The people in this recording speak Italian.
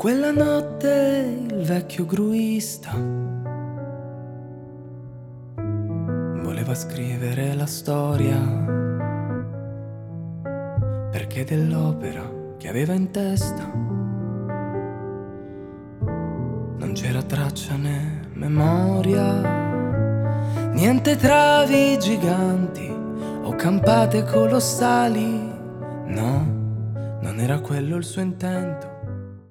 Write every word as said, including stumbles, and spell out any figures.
Quella notte il vecchio gruista voleva scrivere la storia, perché dell'opera che aveva in testa non c'era traccia né memoria, niente travi giganti o campate colossali. No, non era quello il suo intento.